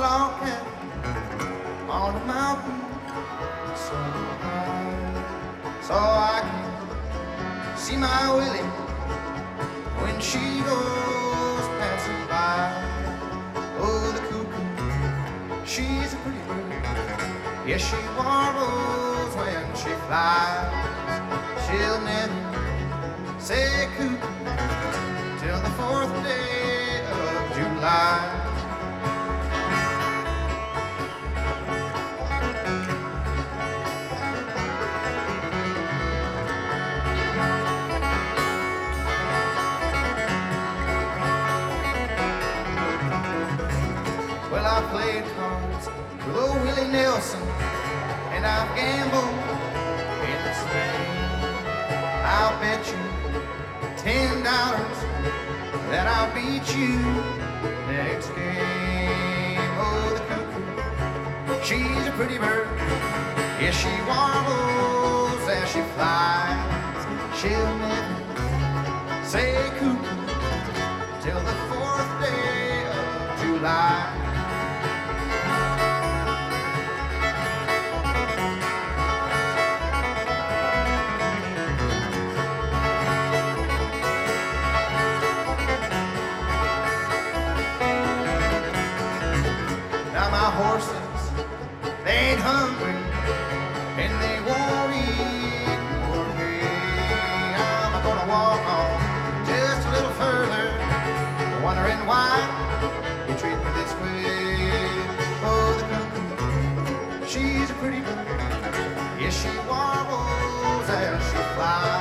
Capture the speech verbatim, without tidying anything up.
log cabin on a mountain so high, so I can see my Willie when she goes passing by. Oh, the cuckoo, she's a pretty bird. Yes, she warbles when she flies. She'll never say cuckoo till the fourth day of July. Well, I played cards with old Willie Nelson, and I've gambled in the Spain. I'll bet you ten dollars that I'll beat you next game. Oh, the cuckoo, she's a pretty bird. Yes, she warbles as she flies. She'll never say cuckoo till the fourth day of July. Now my horses, they ain't hungry, and they won't eat for me. I'm gonna walk on just a little further, wondering why you treat me this way. Oh, the cuckoo, she's a pretty bird. Yes, she warbles as she flies.